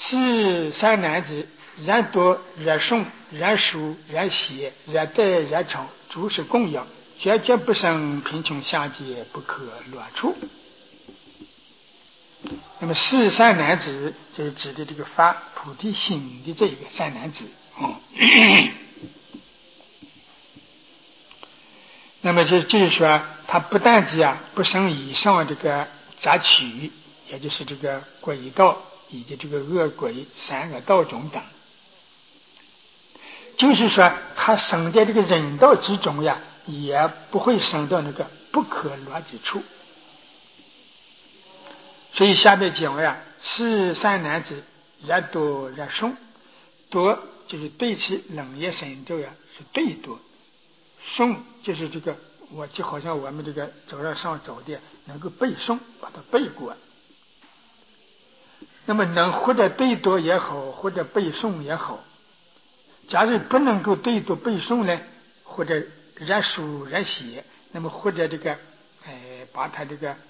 是三男子，然多然顺然熟然邪然待然长，诸是供养，决绝不生贫穷下贱，不可乱处。那么是三男子就是指的这个发菩提心的这一个三男子。那么就是说，他不但只不生以上这个杂取，也就是这个鬼道以及这个恶鬼、三恶道种等，就是说他生在这个人道之中也不会生到那个不可乱之处。所以下面讲是三男子，然多然顺，多就是对其冷业神咒是对多，诵就是这个，就好像我们这个早上早的能够背诵，把它背过。那么能或者对读也好，或者背诵也好。假如不能够对读背诵呢，或者然书然写，那么或者这个把它这个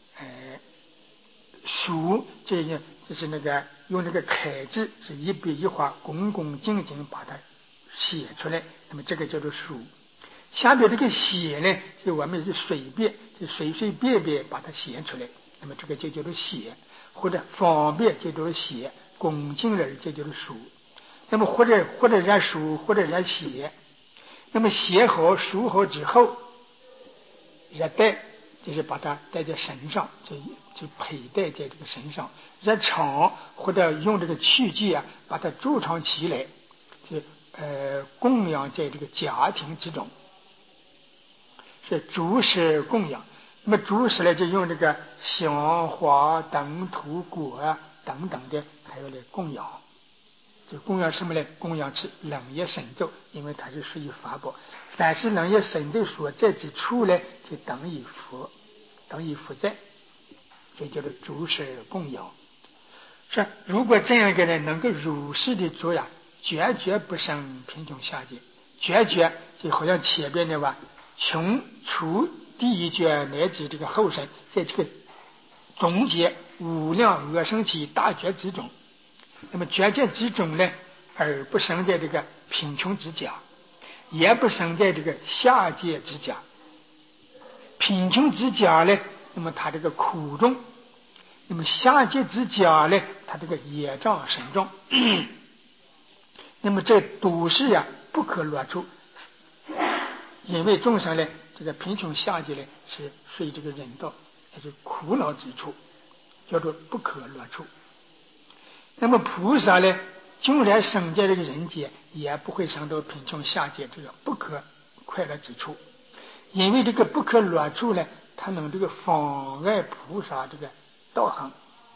书就是那个用那个楷字是一笔一画恭恭敬敬把它写出来，那么这个叫做书。下边这个写呢，就我们是随便就随随便便把它写出来，那么这个就叫做写，或者方便就叫做写，恭敬了就叫做书。那么或者然书或者然写，那么写好书好之后也带，就是把它带在身上，就佩戴在这个身上，然常或者用这个器具把它贮藏起来，就供养在这个家庭之中，是诸事供养。那么诸事呢，就用这个香花灯土果等等的，还有来供养。就供养什么呢？供养是冷业神咒，因为它是属于法宝。凡是冷业神咒所在之处呢，就等于佛，等于佛在，所以叫做诸事供养。是，如果这样一个人能够如实的做决绝不生贫穷下贱，决绝就好像前边的穷除第一绝乃至这个后生，在这个总结无量恶生起大觉之中。那么决绝之中呢，而不生在这个贫穷之家，也不生在这个下贱之家。贫穷之家呢，那么他这个苦重；那么下贱之家呢，他这个业障深重。那么这都是不可乱处，因为众生呢，这个贫穷下贱呢，是属于这个人道，也是苦恼之处，叫做不可乱处。那么菩萨呢，纵然生在这个人间，也不会生到贫穷下贱这个不可快乐之处，因为这个不可乱处呢，它能这个妨碍菩萨这个道行。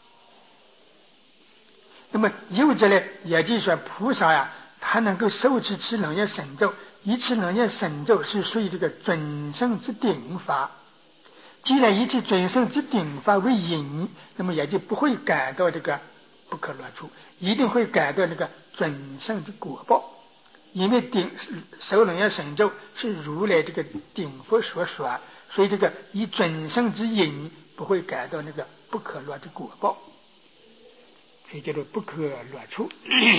那么有者呢，也就是说菩萨他能够受持冷业神咒，以持冷业神咒是属于这个准圣之顶法。既然以其准圣之顶法为引，那么也就不会感到这个不可乱处，一定会感到那个准圣的果报。因为受冷业神咒是如来这个顶佛所说，所以这个以准圣之引不会感到那个不可乱的果报，所以叫做不可乱处。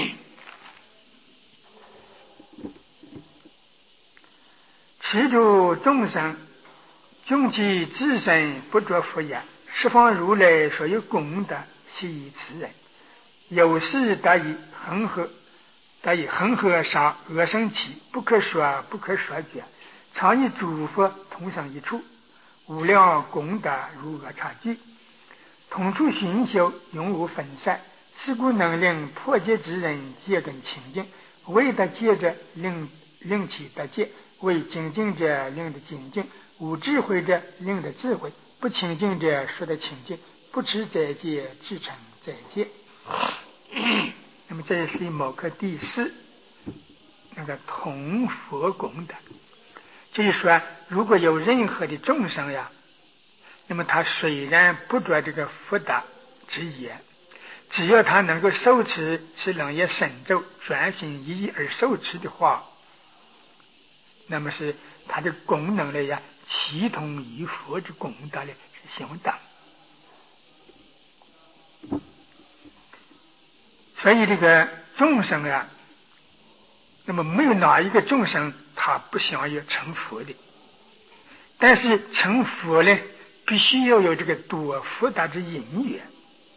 持诸众生用其自身不着福也，十方如来所有功德，悉以此人。有事得以恒河沙恶生起，不可说不可说绝，常以诸佛同生一处，无量功德如恶差距，同处寻修，永无分散。是故能令破戒之人戒根清净，未得戒者令其得戒，为精进者令得精进，无智慧者令得智慧，不清净者说得清净，不持斋戒至诚斋戒。那么这是某课第4，那个同佛功德，就是说，如果有任何的众生那么他虽然不着这个福德之业，只要他能够受持冷业神咒，专心一意而受持的话，那么是他的功能呢齐同于佛之功德呢是相当。 所以这个众生啊，那么没有哪一个众生他不想要成佛的，但是成佛呢，必须要有这个多福德之因缘。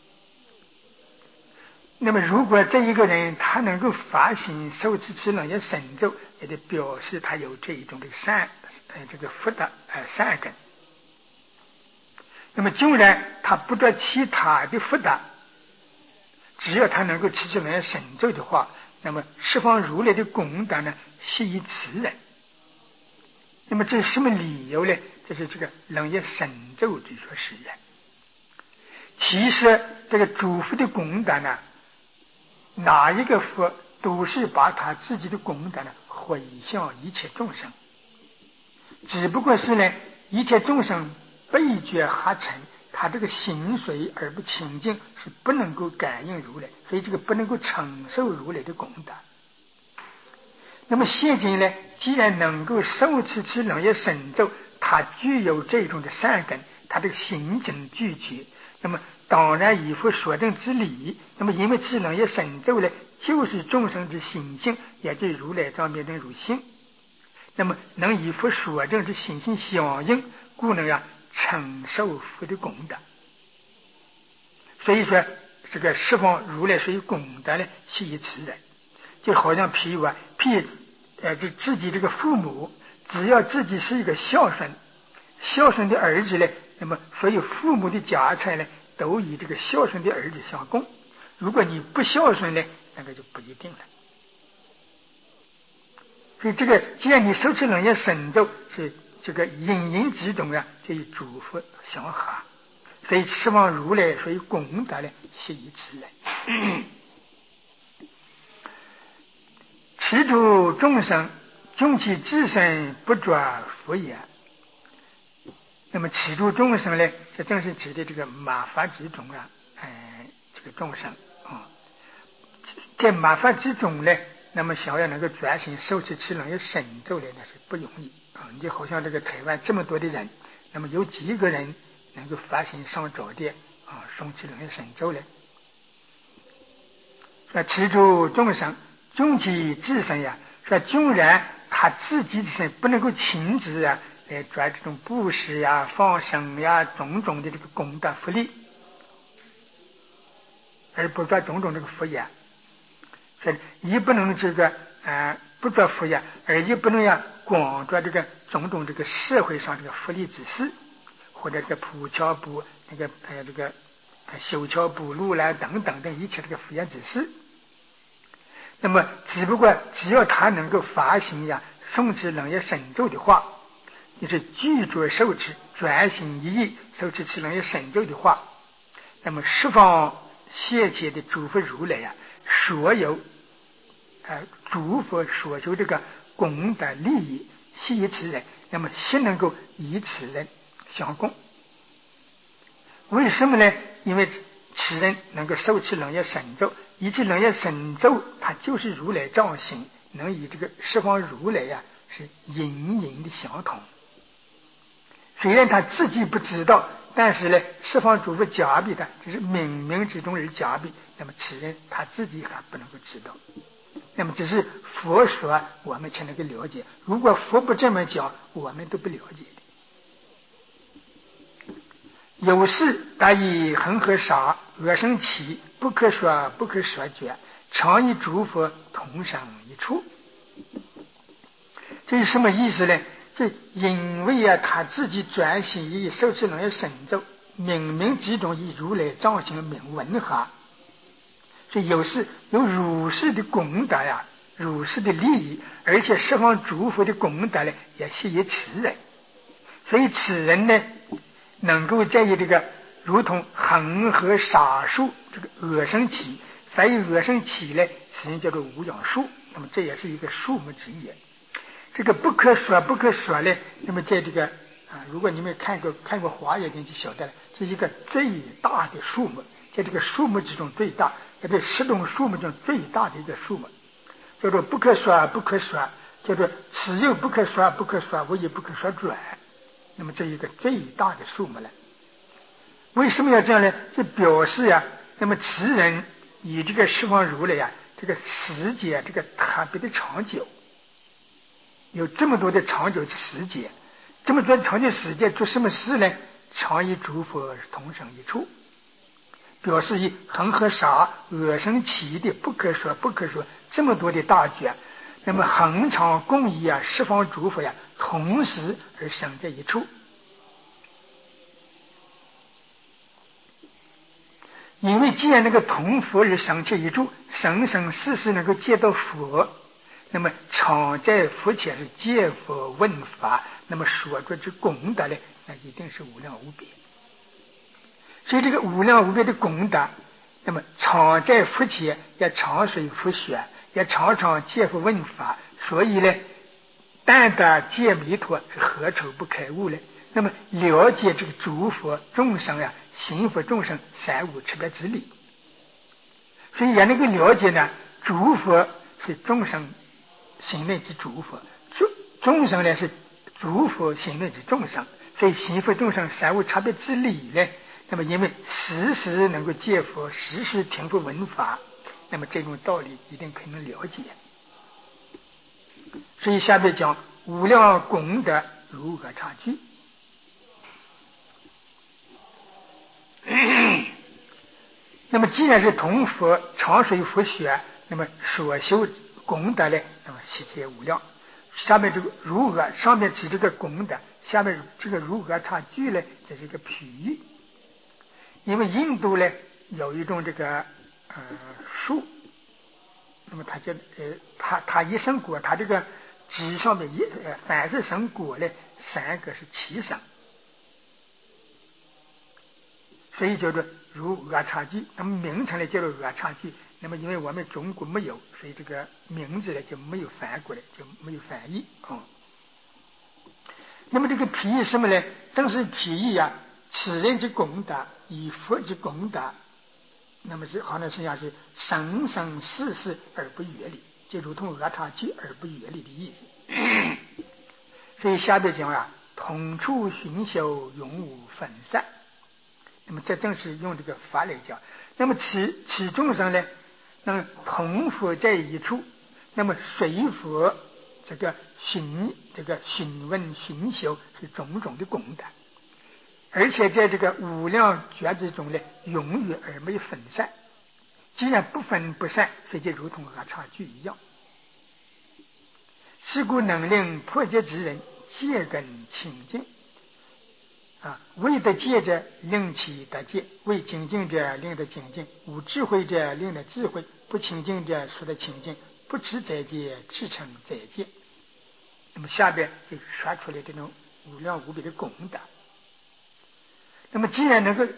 那么如果这一个人他能够发心受持持能业神咒，也就表示他有这一种的这个福德善根。那么纵然他不得其他的福德，只要他能够持能业神咒的话，那么十方如来的功德呢，是以此人。那么这是什么理由呢？这是这个能业神咒之说是人。其实这个主佛的功德呢，哪一个佛都是把他自己的功德呢回向一切众生，只不过是呢一切众生被觉哈尘，他这个心水而不清净，是不能够感应如来，所以这个不能够承受如来的功德。那么现今呢，既然能够受持持能业神咒，他具有这种的善根，他这个心境俱具，那么当然以佛所证之理。那么因为持能业神咒呢，就是众生之心性，也对如来藏辩等如性，那么能以佛所证之心性相应，故能承受佛的功德。所以说这个十方如来所以功德呢，是以此人。就好像譬如就自己这个父母，只要自己是一个孝顺的儿子呢，那么所有父母的家财呢，都以这个孝顺的儿子相供。如果你不孝顺呢，那个就不一定了。所以这个既然你受持能业神咒，是这个隐隐之中就以诸佛相合，所以十方如来所以功德呢，是以此人。持诸众生穷其自身不着佛也。那么持诸众生呢，这正是指的这个马法之中这个众生在马法之中呢，那么想要能够专心受持持能业神咒呢，那是不容易你就好像这个台湾这么多的人，那么有几个人能够发心上早殿诵持能业神咒呢？持诸众生穷其自身说纵然他自己的身不能够亲自来抓这种布施放生种种的这个功德福利，而不抓种种这个福业，所以也不能这个不抓福业，而也不能光抓这个种种这个社会上这个福利之事，或者这个铺桥补这个修桥补路等等一切这个福业之事。那么只要他能够发心诵持能业神咒的话，就是具足受持专心一意受持持能业神咒的话，那么十方现前的诸佛如来所有诸佛所求这个功德利益悉以此人，那么悉能够以此人相供。为什么呢？因为此人能够受持能业神咒，以此能业神咒它就是如来藏心，能以这个十方如来是隐隐的相同。虽然他自己不知道，但是呢十方诸佛加庇他，只是冥冥之中而加庇，那么此人他自己还不能够知道。那么只是佛说我们才能够了解，如果佛不这么讲，我们都不了解的。有事达以恒河沙恶生起，不可说不可说觉，常与诸佛同生一处。这是什么意思呢？就因为他自己专心以受持能业神咒，冥冥之中以如来藏心名闻所以有事有如是的功德如是的利益，而且十方诸佛的功德呢，也是以此人。所以此人呢，能够在于这个如同恒河沙数这个恶生起，凡以恶生起呢，此人叫做无养数，那么这也是一个数目之一。这个不可说不可说呢，那么在这个如果你们看过华严经就晓得了，是一个最大的数目，在这个数目之中最大，在这十种数目中最大的一个数目，叫做不可说不可说，叫做此又不可说不可说，我也不可说转。那么这一个最大的数目了。为什么要这样呢？这表示那么此人以这个释放如来呀，这个时间这个特别的长久，有这么多的长久的时间，这么多长久时间做什么事呢？常与诸佛同生一处，表示以恒河沙恶生起的不可说不可说这么多的大觉，那么恒常共一啊，十方诸佛呀，同时而生在一处。因为既然能够同佛而生在一处，生生世世能够见到佛，那么常在佛前是见佛问法，那么所着之功德呢，那一定是无量无边。所以这个无量无边的功德，那么常在佛前也常随佛学，也常常见佛问法，所以呢，但得见弥陀是何愁不开悟呢？那么了解这个诸佛众生呀，行佛众生三无差别之理，所以也能够了解呢，诸佛是众生行内之诸佛，众生呢是诸佛行内之众生，所以行佛众生三无差别之理呢，那么因为时时能够见佛，时时听佛闻法，那么这种道理一定可能了解。所以下面讲无量功德如何差距。那么既然是同佛常随佛学，那么所修功德呢，那么悉皆无量。下面这个如何，上面指这个功德，下面这个如何差距呢，这是一个比喻。因为印度呢有一种这个树，那么它叫它一生果，它这个枝上面凡是生果呢，3个是齐生，所以叫做如阿差距。那么名称呢叫做阿差距。那么因为我们中国没有，所以这个名字呢就没有翻过来，就没有翻译那么这个譬喻什么呢？正是譬喻啊，此人之功德以佛之功德，那么是好像是生生世世而不远离，就如同阿差距而不远离的意思。所以下边讲啊，同处寻修，永无分散。那么这正是用这个法来讲。那么此众生呢，那么同佛在一处，那么随佛这个询问寻修是种种的功德，而且在这个无量觉之中呢，永远而没有分散。既然不分不散，所以就如同阿差距一样。是故能令破戒之人戒根清净为得戒者令其得戒，为精进者令得精进，无智慧者令得智慧，不清净者说得清净，不持斋戒自称斋戒。那么下边就说出来这种无量无边的功德。那么既然能够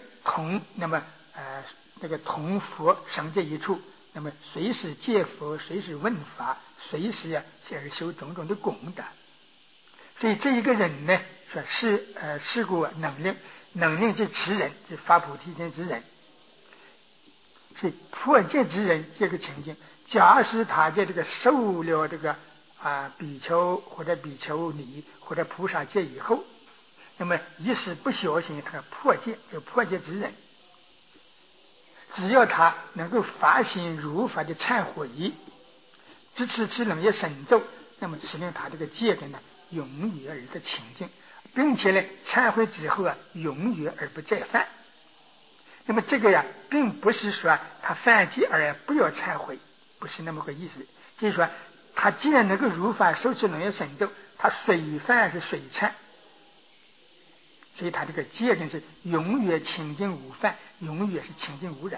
同佛生在一处，那么随时见佛，随时问法，随时而修种种的功德。所以这一个人呢，说是故能令之持人，是发菩提心之人，所以破戒之人这个情境，假使他在这个受了这个比丘或者比丘尼或者菩萨戒以后，那么一时不小心他破戒，这破戒之人，只要他能够发心如法的忏悔，支持持冷业神咒，那么使令他这个戒根呢永远而的清净，并且呢忏悔之后永远而不再犯。那么这个并不是说他犯戒而不要忏悔，不是那么个意思。就是说他既然能够如法受持冷业神咒，他随犯是随忏，所以他这个戒根是永远清净无犯，永远是清净无染。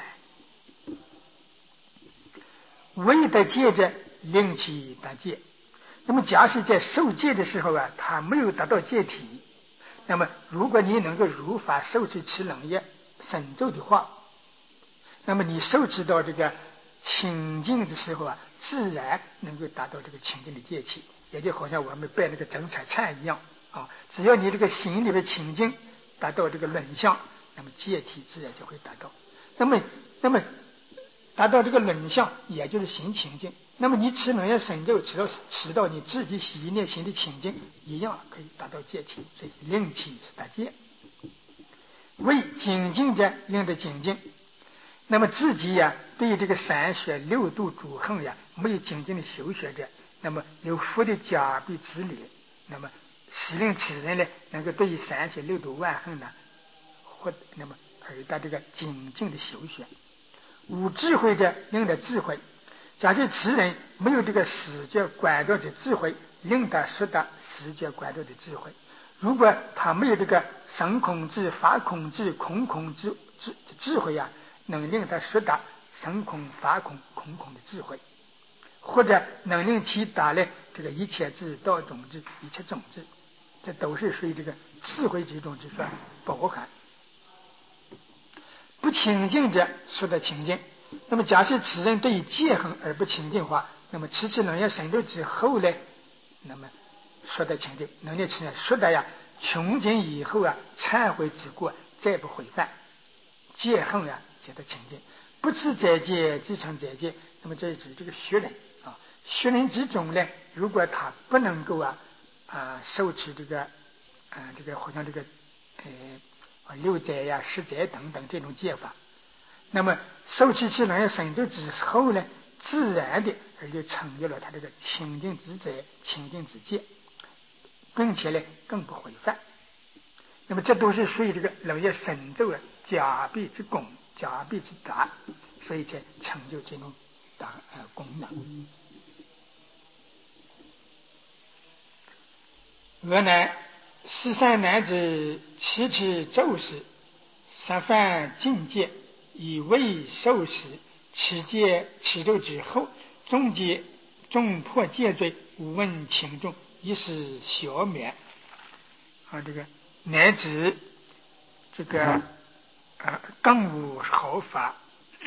为得戒者令其得戒。那么假使在受戒的时候他没有达到戒体，那么如果你能够如法受持持冷业神咒的话，那么你受持到这个清净的时候自然能够达到这个清净的戒体，也就好像我们拜那个整彩忏一样只要你这个心里面清净，达到这个轮相，那么戒体自然就会达到。那么达到这个轮相，也就是心清净。那么你持冷业神咒持到你自己喜念心的清净，一样可以达到戒体，所以令其是达戒。为精进者令得精进， 那么自己呀，对于这个3学6度诸行呀，没有精进的修学者，那么有福的加倍之力，那么使令此人呢，能够对于3学6度万行呢，那么而达这个精进的修学。无智慧者令得智慧，假设此人没有这个视觉观照的智慧，令他识得视觉观照的智慧。如果他没有这个生空智、法空智、空空智慧呀，能令他识得生空、法空、空空的智慧，或者能令其达来这个一切智、道种智、一切种智，这都是属于这个智慧之中之说包含。不清净者说的清净。那么假设此人对于戒行而不清净化，那么持能业神咒之后呢，那么说的清净，能力清净说的呀，穷尽以后啊，忏悔之过，再不悔犯，戒行呀，觉得清净。不持再戒，即成再戒。那么这是指这个学人啊，学人之中呢，如果他不能够受持这个好像这个6斋呀、10斋等等这种戒法，那么受持能业神咒之后呢，自然的而就成就了他这个清净之斋、清净之戒，并且呢更不毁犯。那么这都是属于这个能业神咒的加倍之功、加倍之达，所以才成就这种功能。俄乃13男子持咒时，三犯禁戒，以未受时，持咒之后，众破戒罪，无问轻重，以是消免。这个乃至这个更无毫发。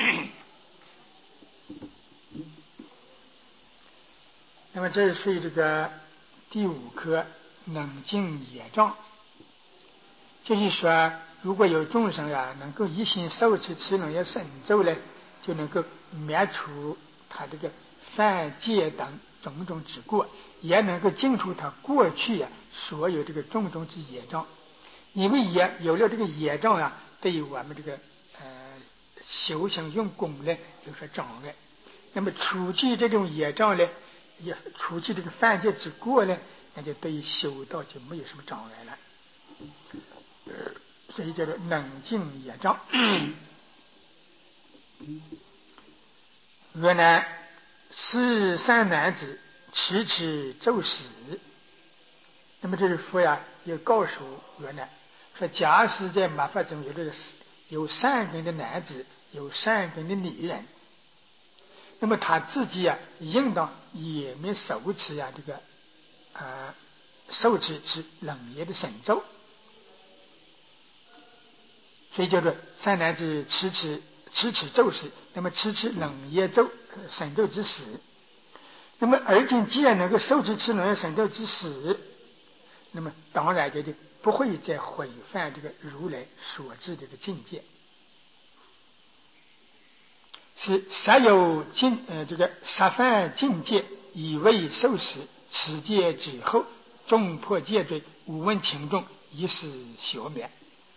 那么这是属于这个第5科冷静业障。就是说，如果有众生能够一心受持能业神咒呢，就能够灭除他这个犯戒等种种之过，也能够净除他过去所有这个种种之业障。因为也有了这个业障对于我们这个修行用功呢有所障碍。那么除去这种业障呢，也除去这个犯戒之过呢，那就对于修道就没有什么障碍了。所以叫做冷静业障。俄乃13男子持咒时，那么这是佛也告诉俄乃说，假使在末法中有善根的男子，有善根的女人，那么他自己应当也没受持这个受持冷业的神咒。所以叫做3男子持咒时，那么持冷业咒神咒之时，那么而今既然能够受持冷业神咒之时，那么当然就不会再毁犯这个如来所制的这个境界。是杀有杀犯境界，以为受持，持戒之后，众破戒罪，无问轻重，一时消灭。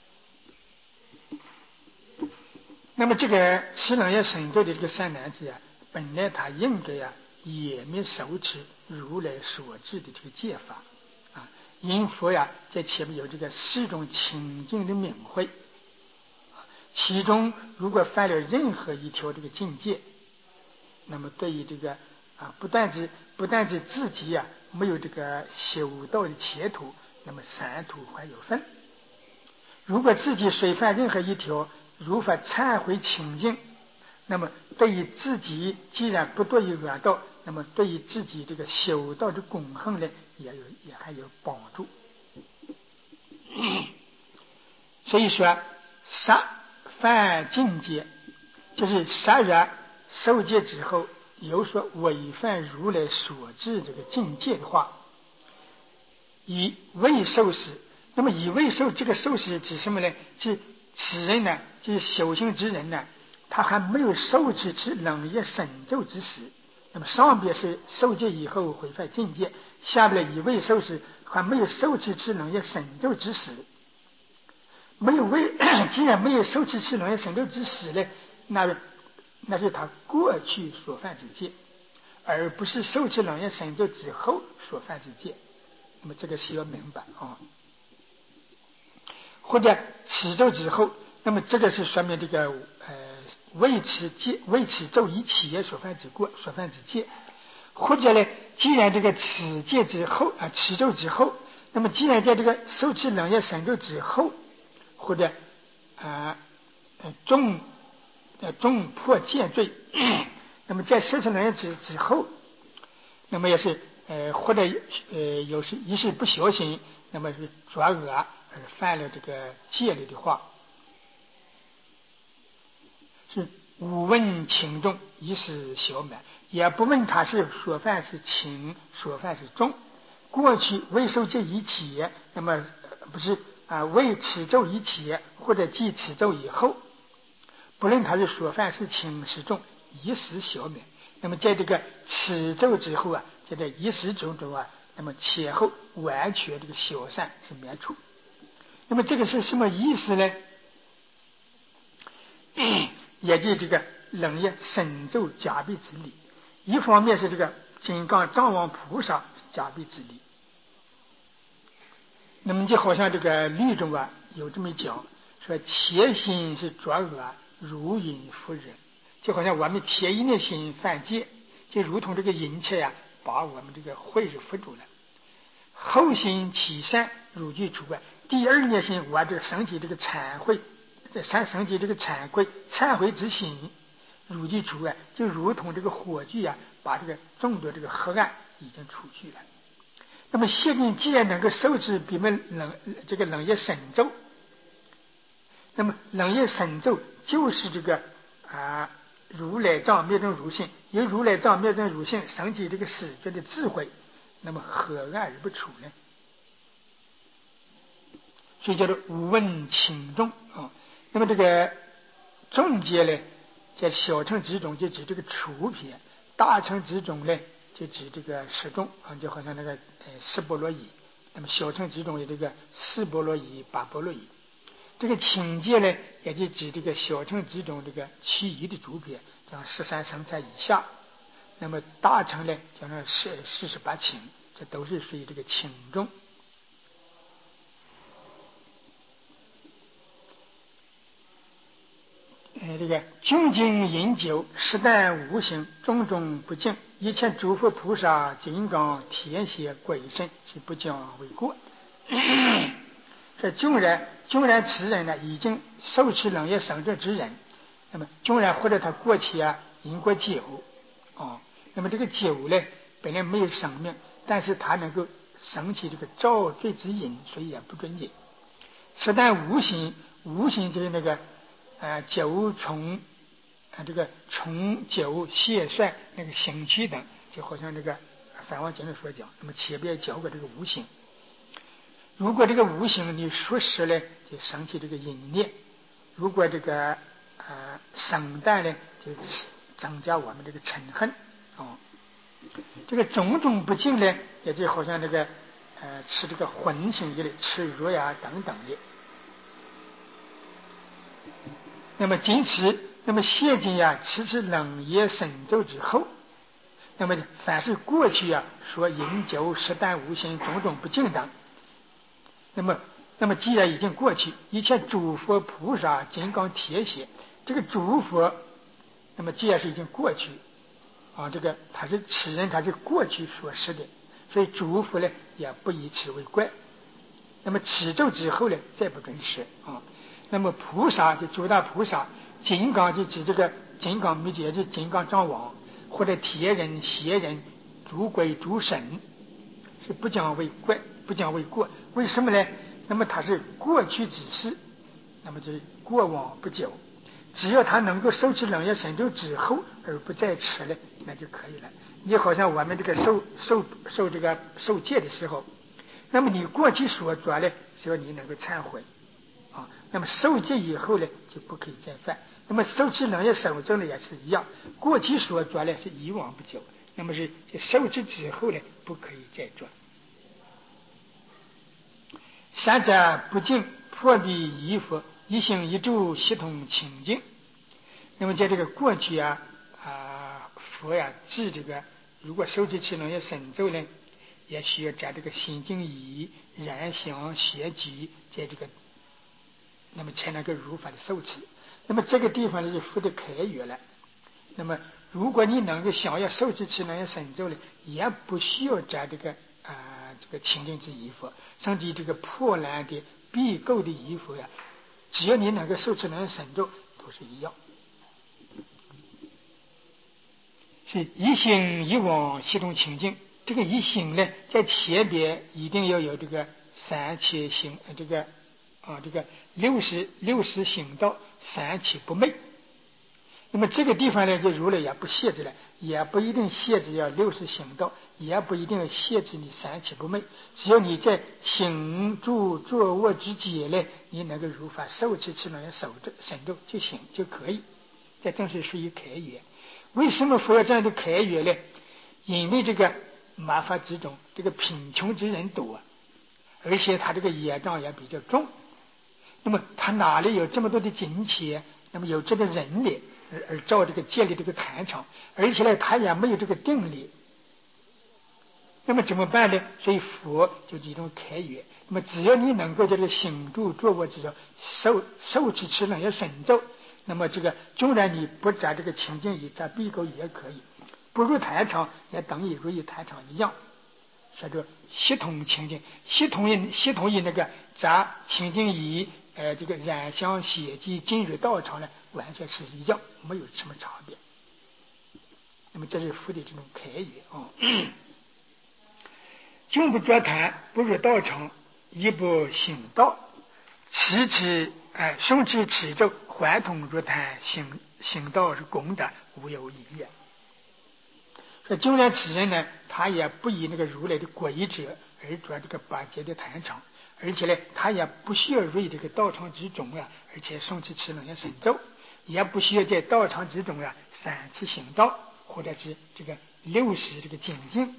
那么这个持冷业神咒的这个3男子本来他应该也没受持如来所制的这个戒法因佛在前面有这个4种清净的名讳，其中如果犯了任何一条这个境界，那么对于这个不但是自己没有这个修道的前途，那么三途还有分。如果自己虽犯任何一条，如法忏悔清净，那么对于自己既然不堕于恶道，那么对于自己这个修道的功行呢，也还有帮助。所以说杀犯禁戒，就是杀人受戒之后有所违反如来所制这个境界的话，以未受时。那么以未受这个受时指什么呢？是此人呢，就是修行之人呢，他还没有受持冷业神咒之时。那么上边是受戒以后毁犯境界，下边以未受时还没有受持冷业神咒之时。既然没有受持冷业神咒之时呢， 那是他过去所犯之戒，而不是受持冷业神咒之后所犯之戒。那么这个是要明白啊。或者持咒之后，那么这个是说明这个未持咒以起所犯之过、所犯之戒。或者呢，既然这个持戒之后持咒之后，那么既然在这个受持冷业神咒之后，或者重破戒罪，那么在受持冷业之后，那么也是或者有时一时不小心，那么是作恶而犯了这个戒律的话，是无问轻重，一时小满，也不问他是所犯是轻，所犯是重。过去未受戒以起，那么不是未持咒以起，或者既持咒以后，不论他是所犯是轻是重，一时小免。那么在这个持咒之后在这一时种种那么前后完全这个小善是免除。那么这个是什么意思呢？也就这个冷业神咒加倍之力，一方面是这个金刚藏王菩萨加倍之力。那么就好像这个律中有这么讲，说切心是作恶，如饮妇人，就好像我们切一念心犯戒，就如同这个淫切把我们这个慧是缚住了。后心起善，如具除第二念心，我这个升起这个忏悔，升起这个忏悔之心，如具除就如同这个火炬把这个众多这个黑暗已经除去了。那么谢定既然能够受持比门冷业神咒，那么冷业神咒就是这个如来藏灭证如性，由如来藏灭证如性升起这个始觉的智慧，那么何爱而不除呢？所以叫做无问轻重那么这个重戒呢，在小乘之中就指这个除品，大乘之中呢就指这个十重就好像那个十波罗夷。那么小乘之中有这个四波罗夷、八波罗夷。这个轻戒呢，也就指这个小乘之中这个其余的诸品，像13生财以下。那么大乘呢，叫那48轻，这都是属于这个轻重。这个穷尽饮酒，实但无形，种种不净，一切诸佛菩萨金刚天邪鬼神是不将为过。这纵然此人呢已经受持冷业神咒之人，那么纵然或者他过去饮过酒那么这个酒呢本来没有生命，但是他能够升起这个造罪之瘾，所以也不准饮。实但无形就是那个酒虫这个虫酒蟹蒜那个腥气等，就好像这个梵王经里所讲。那么前边讲过这个无形，如果这个无形你熟识呢，就升起这个淫念；如果这个生淡呢，就增加我们这个嗔恨这个种种不净呢，也就好像这个吃这个荤腥一类，吃肉等等的。那么仅此，那么现今持冷业神咒之后，那么凡是过去说饮酒实但无形种种不净等，那么既然已经过去，一切诸佛菩萨金刚铁血，这个诸佛，那么既然是已经过去这个此人他是过去所施的，所以诸佛呢也不以此为怪。那么持咒之后呢，再不准施那么菩萨就诸大菩萨，金刚就指这个金刚密劫，就金刚藏王或者天人、邪人、诸鬼、诸神，是不将为怪，不将为过。为什么呢？那么他是过去之事，那么就是过往不久。只要他能够受持冷业神咒之后而不再吃了，那就可以了。你好像我们这个受戒的时候，那么你过去所做呢，只要你能够忏悔那么受戒以后呢，就不可以再犯。那么受持冷业神咒呢也是一样，过去所做呢是以往不久，那么是受持之后呢，不可以再做。三者不净，破彼一佛，一心一住，系统清净。 那么在这个过去佛呀治这个，如果受持持能业神咒呢，也需要在这个心经仪、燃香、邪举，在这个，那么才能够如法的受持。那么这个地方呢是佛的开源了。那么如果你能够想要受持持能业神咒呢，也不需要在这个这个清净之仪佛，甚至这个破烂的必垢的仪佛呀，只要你能够受持能业神咒，都是一样。是一心一往系统清净。这个一心呢，在前边一定要有这个三切行，这个六十行道，三切不昧。那么这个地方呢，就如来也不限制了，也不一定限制要60行道，也不一定要限制你三切不昧。只要你在行住坐卧之间呢，你能够如法受持持能守着神咒就行就可以。这正是属于开源。为什么佛要这样的开源呢？因为这个麻烦之中，这个贫穷之人多，而且他这个业障也比较重。那么他哪里有这么多的金钱？那么有这个人力而造这个建立这个坛场，而且呢，他也没有这个定力。那么怎么办呢？所以佛就这种开源。那么只要你能够在这个行住坐卧之中受持持能业神咒，那么这个纵然你不在这个清净仪，在闭垢也可以，不入坛场也等于入于坛场一样。所以说系统清净，系统以那个在清净仪这个染香血迹进入道场呢，完全是一样，没有什么差别。那么这是佛的这种开源经不着坛，不入道场，亦不行道，持诵持持咒，还同入坛，行道是功德，无有异也。说就连此人呢，他也不以那个如来的规则而做这个八戒的坛场，而且呢，他也不需要入这个道场之中而且诵持持能业神咒，也不需要在道场之中三次行道，或者是这个60这个精进。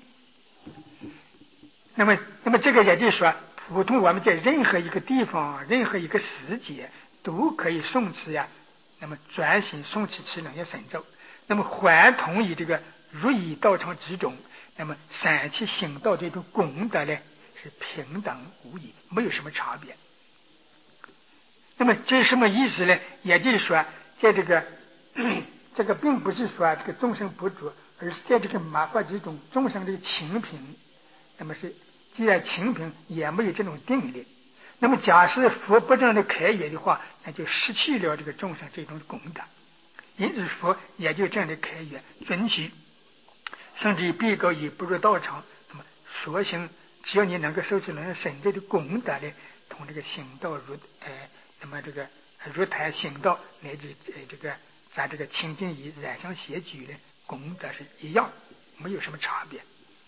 那么这个也就是说，普通我们在任何一个地方、任何一个时节都可以诵持那么专心诵持持能业神咒，那么还同以这个入于道场之中，那么三次行道这种功德呢是平等无异，没有什么差别。那么这是什么意思呢？也就是说，在这个并不是说这个众生不足，而是在这个麻烦之中，众生这个清贫，那么是既然清贫也没有这种定力。那么假设佛不这样的开源的话，那就失去了这个众生这种功德。因此佛也就这样的开源，准许甚至于闭垢也不入道场。那么所行只要你能够受持能神咒的功德呢，同这个行道那么这个入坛行道乃至这个咱这个清净仪染香邪举呢，功德是一样，没有什么差别。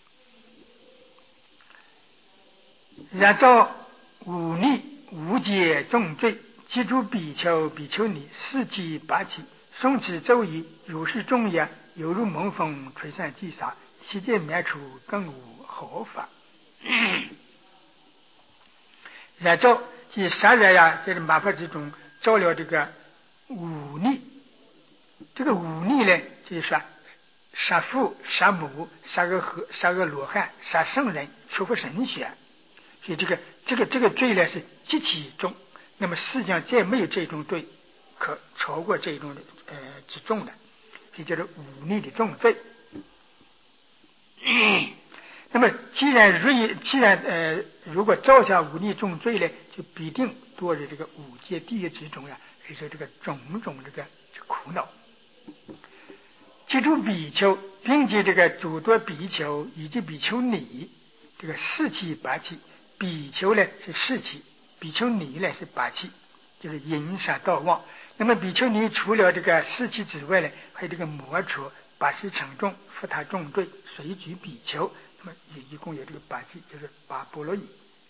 然照忤逆无解重罪，记住比丘比丘尼4季8期，诵持咒语，如是众也，犹如猛风吹散击杀，其见灭处更无何法。然照即杀人在这麻烦之中造了这个忤逆。这个忤逆呢，就是说杀父杀母杀个罗汉杀圣人出乎神学。所以这个罪呢是极其重。那么世界上再没有这种罪可超过这种之重的，这叫做忤逆的重罪。那么既然如果造下忤逆重罪呢，就必定堕入这个五界地狱之中而且这个种种这个苦恼。记住比丘，并且这个诸多比丘以及比丘尼，这个4期8期，比丘呢是4期，比丘尼呢是8期，就是淫杀盗妄。那么比丘尼除了这个4期之外呢，还有这个摩杵80乘众扶他重罪随举比丘，那么一共有这个8期，就是8波罗夷。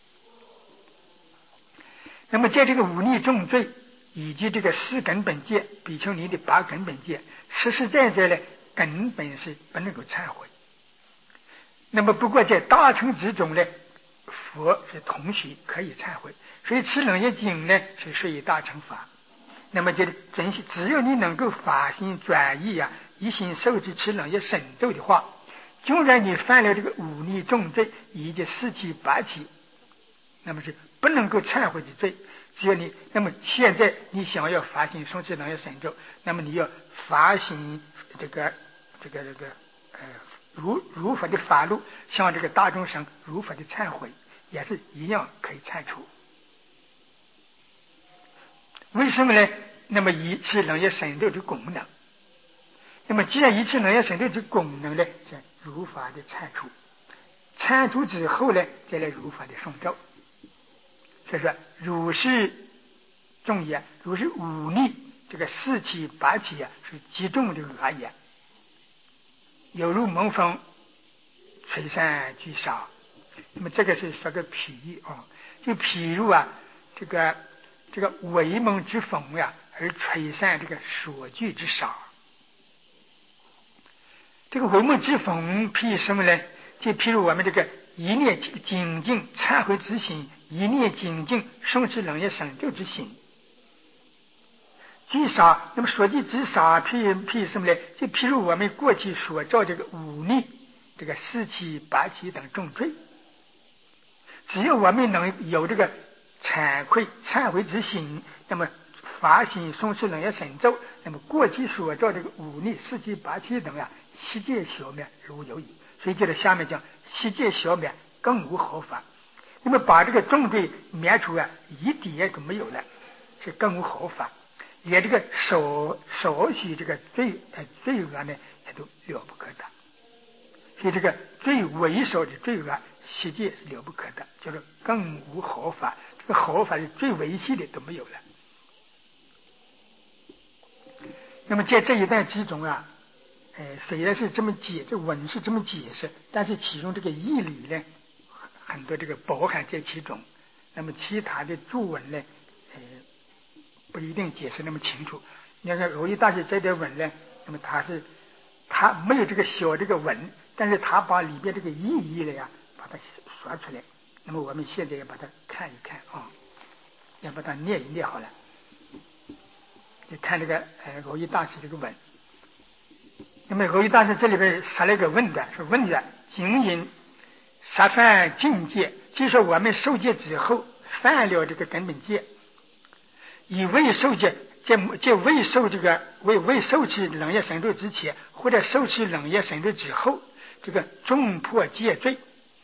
那么在这个忤逆重罪以及这个4根本戒，比丘尼的8根本戒，实实在在呢根本是不能够忏悔。那么不过在大乘之中呢，佛是同许可以忏悔，所以持楞严经呢是属于大乘法。 那么这真心，只要你能够发心转意一心受持持冷业神咒的话，纵然你犯了这个忤逆重罪以及四七八七，那么是不能够忏悔的罪。只要你，那么现在你想要发心诵持冷业神咒，那么你要发心如法的法路，向这个大众生如法的忏悔，也是一样可以忏除。为什么呢？那么一切冷业神咒的功能，那么既然一切冷业神咒的功能呢，是如法的忏除，忏除之后呢，再来如法的诵咒。所以说，如是重也，如是忤逆这个四七八七是极重的恶也，有如猛风吹散聚沙。那么这个是说个譬喻就譬如这个威猛之风而吹散这个所聚之沙。这个威猛之风譬如什么呢？就譬如我们这个一念精进忏悔之心，一念精进诵持冷业神咒之心。聚沙，那么所聚之沙譬如什么呢？就譬如我们过去所造这个忤逆这个四七八七等重罪，只要我们能有这个忏悔之心，那么发心诵持冷业神咒，那么过去所造这个忤逆四七八七等悉皆消灭如有矣。所以就在下面讲，悉皆消灭更无后法。那么把这个重罪灭除一点都没有了，是更无后法。连这个少许这个罪恶呢，也都了不可得。所以这个最微小的罪恶，悉皆是了不可得，就是更无后法。这个后法是最微细的都没有了。那么在这一段之中虽然是这么这文是这么解释，但是其中这个义理呢，很多这个包含在其中。那么其他的注文呢，不一定解释那么清楚。你看蕅益大师这点文呢，那么他没有这个小这个文，但是他把里边这个意义呢把它说出来。那么我们现在要把它看一看要把它念一念好了。你看这个蕅益大师这个文。那么蕅益大师这里边说了一个问的，是问的经因杀犯境界，就是说我们受戒之后犯了这个根本戒，以未受戒，未受持冷业神咒之前，或者受持冷业神咒之后，这个重破戒罪，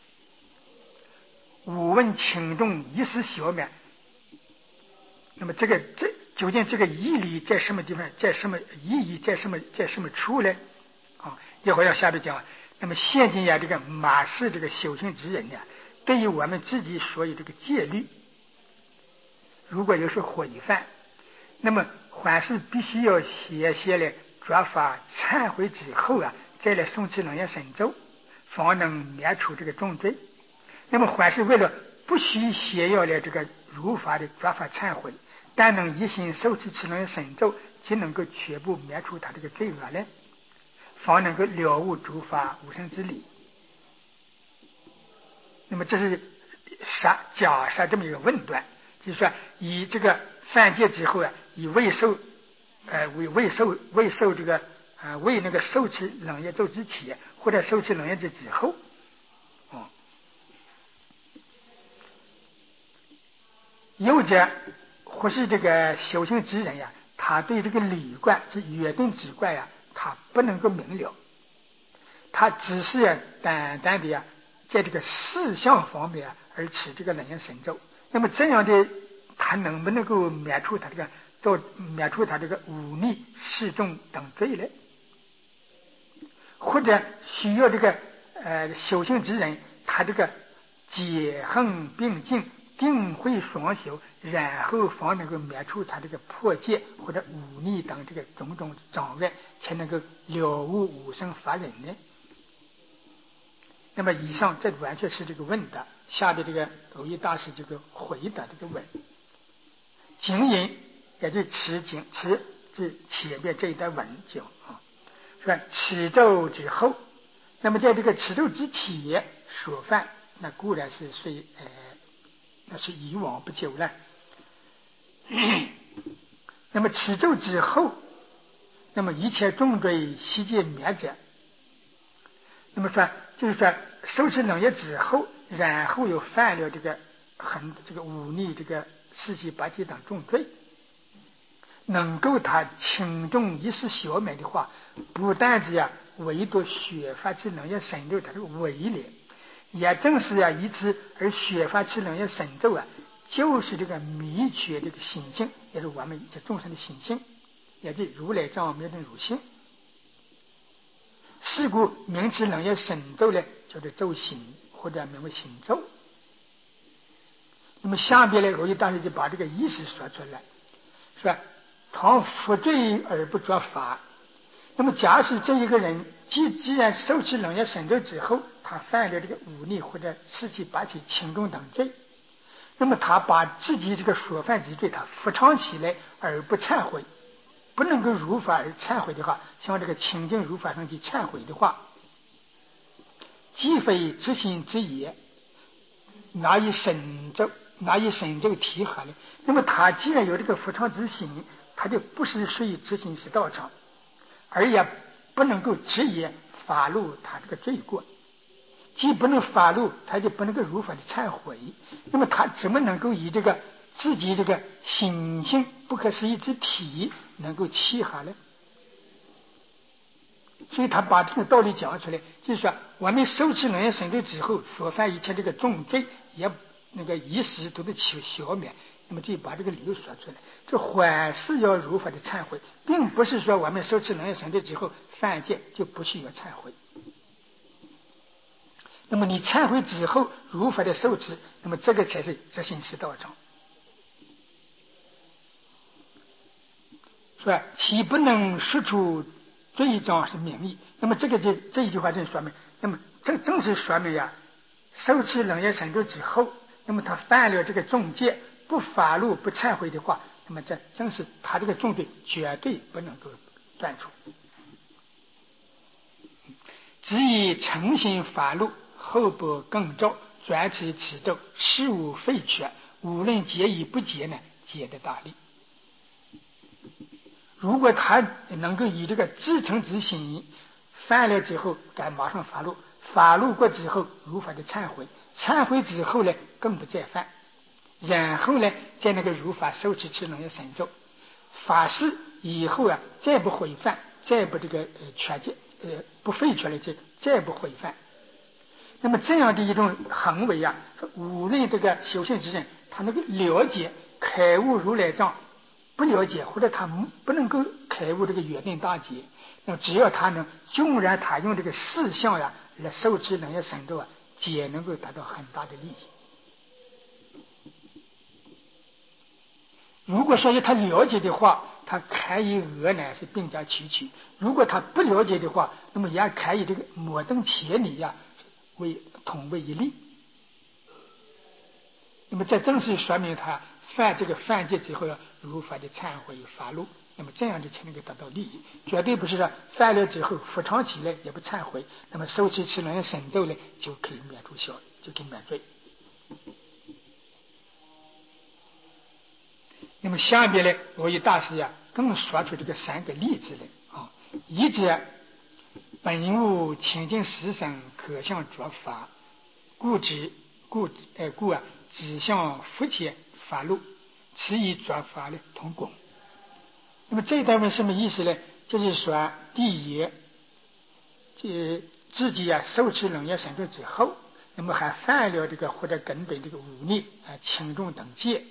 五问轻重一时消灭。那么这究竟这个义理在什么地方，在什么意义，在什么处呢？一会儿要下面讲。那么现今这个马氏这个修行之人对于我们自己所有这个戒律，如果有所毁犯，那么还是必须要先来抓法忏悔之后再来诵持冷业神咒，方能灭除这个重罪。那么还是为了不需先要来这个如法的抓法忏悔，但能一心受持持冷业神咒，即能够全部灭除他这个罪恶呢，方能够了悟诸法无生之理。那么这是假设这么一个问断，就是说以这个犯戒之后以未受这个为那个受持冷业咒之前，或者受持冷业咒之后有者或是这个修行之人他对这个理观是约定之观他不能够明了，他只是单单的在这个事项方面而持这个冷业神咒。那么这样的他能不能够灭除他这个忤逆示众等罪呢？或者需要这个修行之人他这个解恨并进，定慧双修，然后方能够灭除他这个破戒或者忤逆等这个种种障碍，才能够了悟无生法忍呢？那么以上这完全是这个问答，下的这个蕅益大师这个回答这个问。经引也就持至前面这一段文讲说持咒之后，那么在这个持咒之前所犯，那固然是那是以往不久了。 那么持咒之后，那么一切重罪悉皆灭者。那么说就是说受持冷业之后，然后又犯了这个忤逆这个四七八七等重罪，能够他轻重一时消灭的话，不但是唯独学法持冷业神咒它的威力，也正是以此而学法持冷业神咒就是这个密缺这个心性，也是我们这众生的心性，也就是如来藏灭证如性。是故名持冷业神咒呢，叫做咒心，或者名为心咒。那么下边呢，我就大师就把这个意思说出来，说倘负罪而不作法。那么假使这一个人既然受持冷业神咒之后，他犯了这个忤逆或者四七八七轻重等罪，那么他把自己这个所犯之罪他伏藏起来而不忏悔，不能够如法而忏悔的话，像这个清净如法上去忏悔的话，既非知心之也，哪以神咒提合呢？那么他既然有这个伏藏之心，他就不是属于知心是道场，而也不能够直言发露他这个罪过，既不能发露，他就不能够如法的忏悔。那么他怎么能够以这个自己这个心性不可思议之体能够契合呢？所以他把这个道理讲出来，就是说我们受持冷业神咒之后所犯一切这个重罪，也一时都得消灭。那么就把这个理由说出来，这还是要如法的忏悔，并不是说我们受持冷业神咒之后犯戒就不需要忏悔。那么你忏悔之后如法的受持，那么这个才是执行是道场，是吧？岂不能说出罪状是名义？那么这一句话正说明，那么这正是说明受持冷业神咒之后，那么他犯了这个重戒，不发露不忏悔的话，那么这正是他这个重罪绝对不能够断除。只以诚心发露，后不更照，转持此咒，事无废缺，无论结与不结呢，结的大利。如果他能够以这个至诚之心犯了之后，该马上发露，发露过之后如法的忏悔，忏悔之后呢，更不再犯，然后呢，在那个如法受持持冷业神咒，发誓以后再不回犯，再不这个缺戒不废缺了，再不回犯。那么这样的一种行为无论这个修行之人他能够了解开悟如来藏，不了解或者他不能够开悟这个约定大劫，那么只要他能，纵然他用这个事项来受持冷业神咒皆能够达到很大的利益。如果说他了解的话，他开以恶呢是并驾齐驱；如果他不了解的话，那么也开以这个摩登千里为同为一例。那么这正是说明他犯戒之后如法的忏悔发露，那么这样就才能够得到利益，绝对不是说犯了之后伏藏起来也不忏悔，那么受持持冷业神咒呢就可以就可以免罪。那么下边呢，我与大师更说出这个3个例子来一者本无清净实生可向着法，故只向福切发露，此以着法呢同功。那么这一段文什么意思呢？就是说第一，自己受持冷业神咒之后，那么还犯了这个或者根本这个忤逆轻重等戒。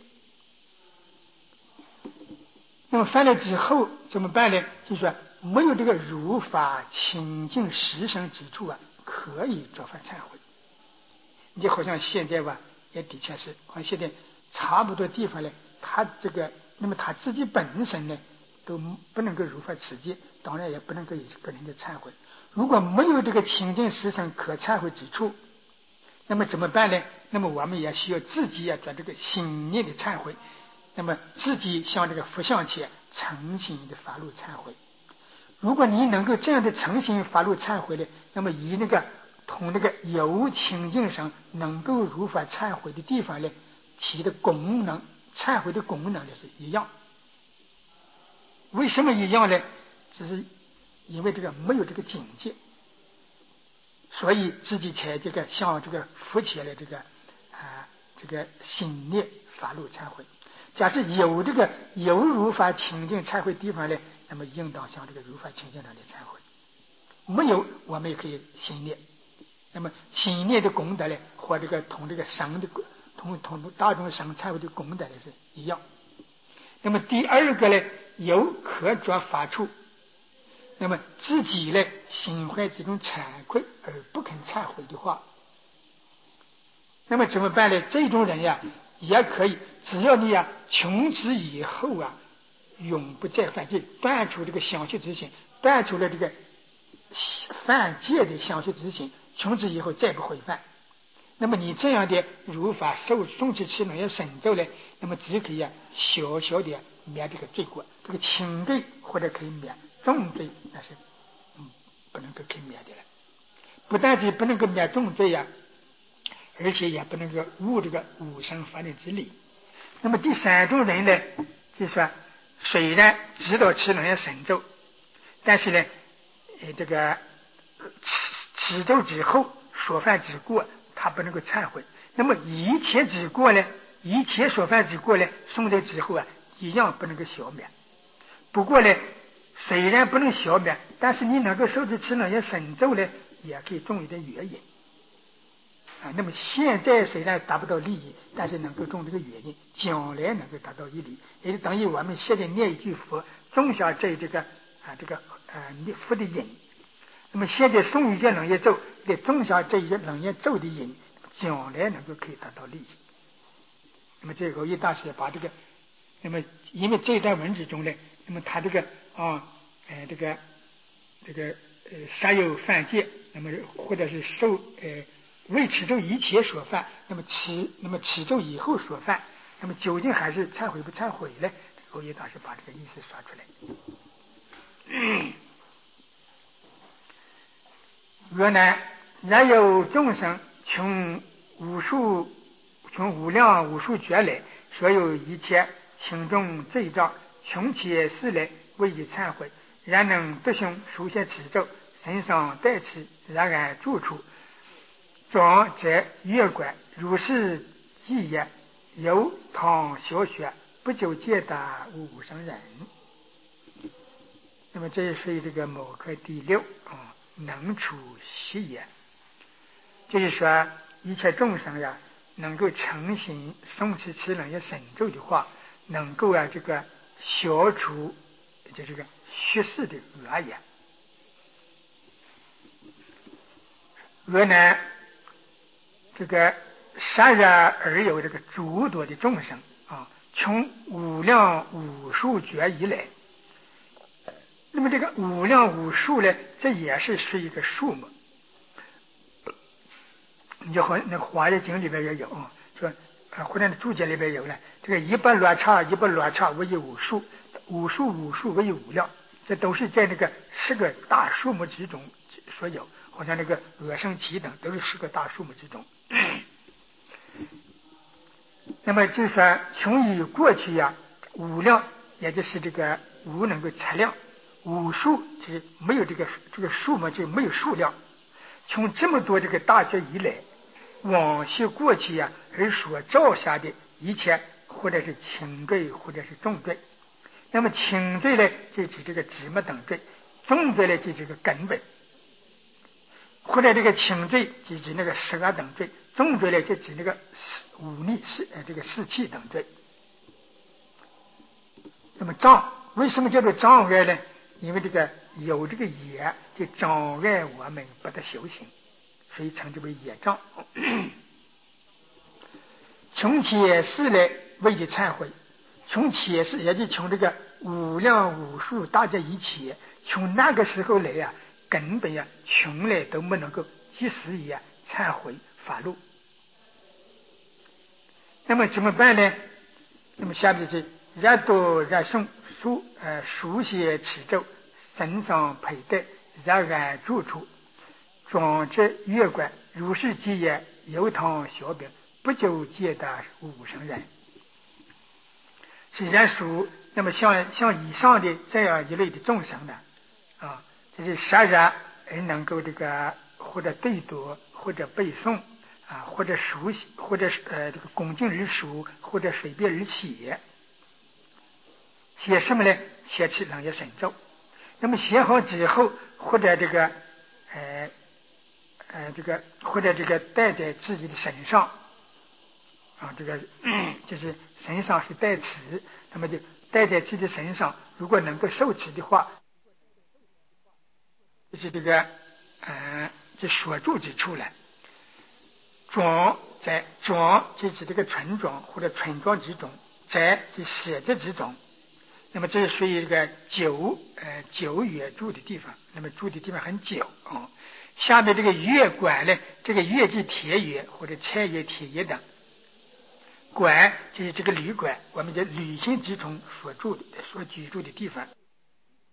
那么犯了之后怎么办呢？就是说没有这个如法清净实生之处可以着法忏悔。你就好像现在也的确是，好像现在差不多地方呢，他那么他自己本身呢都不能够如法持戒，当然也不能够跟人家忏悔。如果没有这个清净实生可忏悔之处，那么怎么办呢？那么我们也需要自己做这个心念的忏悔。那么自己向这个佛像前诚心的发露忏悔。如果你能够这样的诚心发露忏悔呢，那么以同有清净上能够如法忏悔的地方呢，其的功能忏悔的功能是一样。 为什么一样呢？只是因为这个没有这个境界，所以自己才这个向这个浮起来这个心念发露忏悔。假设有如法清净忏悔地方呢，那么应当向这个如法清净那里忏悔。没有，我们也可以心念。那么心念的功德呢，和这个同这个神的同大众神忏悔的功德呢是一样。那么第二个呢，有可着法处，那么自己呢心怀这种惭愧而不肯忏悔的话，那么怎么办呢？这种人呀也可以，只要你从此以后永不再犯戒，断除这个想去之心，断除了这个犯戒的想去之心，从此以后再不会犯。那么你这样的如法诵持持能要神咒呢，那么只可以小小的免这个罪过，这个轻罪或者可以免，重罪那是不能够可以免的了。不但是不能够免重罪而且也不能够误这个无生法律之理。那么第三种人呢，就是说虽然知道持能要神咒，但是呢这个持咒之后所犯之过他不能够忏悔。那么一切之过呢，一切所犯之过呢，诵咒之后一样不能够消灭。不过呢，虽然不能消灭，但是你能够受持持能要神咒呢，也可以种一点原因那么现在虽然达不到利益，但是能够种这个原因，将来能够达到一理，也就等于我们现在念一句佛，种下这个佛的因。那么现在诵一遍楞严咒，得种下这一个楞严咒的因，将来能够可以达到利益。那么这个一大师把这个，那么因为这一段文字中呢，那么他这个杀有犯戒，那么或者是为持咒一切所犯，那么持咒以后所犯，那么究竟还是忏悔不忏悔呢？欧耶大师把这个意思说出来。若乃然有众生从无量无数劫来，所有一切轻重罪障，穷且事来为其忏悔，然能得胸书写持咒，身上带持，然而住处装在月观，如是记也，由唐小学不久见的无生人。那么这也属于这个某课第6能处习也，就是说一切众生能够诚心诵持持能要神咒的话，能够这个消除就这个虚世的恶业。恶呢，这个杀人而有这个诸多的众生从无量无数劫以来。那么这个无量无数呢，这也是一个数目。你就和那个华严经里边也有说或者注解里边有呢，这个一百罗刹为以无数，无数为以无量，这都是在那个10个大数目之中所有，好像那个恶生起等都是10个大数目之中。那么就是说从以过去无量，也就是这个无能够测量，无数就是没有这个数目，就没有数量。从这么多这个大劫以来，往昔过去而所造下的一切，或者是轻罪，或者是重罪。那么轻罪呢，就指这个芝麻等罪；重罪呢，就这个根本。或者这个轻罪就指那个10恶等罪，重罪呢就指那个忤逆这个视气等罪。那么为什么叫做障碍呢？因为这个有这个业就障碍我们不得修行，所以称之为业障。从前世来为其忏悔，从前世也就从这个无量无数大劫以前，从那个时候来根本从来都没能够及时也忏悔发露。那么怎么办呢？那么下面是然读然诵书写持咒，身上佩戴，然安住处，装置月观，如是记也，由堂小饼，不久见的无生人。虽然书那么像以上的这样一类的众生呢，这是杀人而能够这个或者对读或者背诵或者熟悉或者这个恭敬而熟或者随便而写什么呢？写起朗业神咒。那么写好之后，或者这个或者这个带在自己的身上这个就是身上是带持，那么就带在自己的身上，如果能够受持的话，就是这个就所住之处了。庄就是这个村庄或者村庄之中，在这写字之中，那么这是属于这个久远住的地方，那么住的地方很久下面这个月馆呢，这个月即铁月或者菜月铁月等，馆就是这个旅馆，我们叫旅行之中所居住的地方。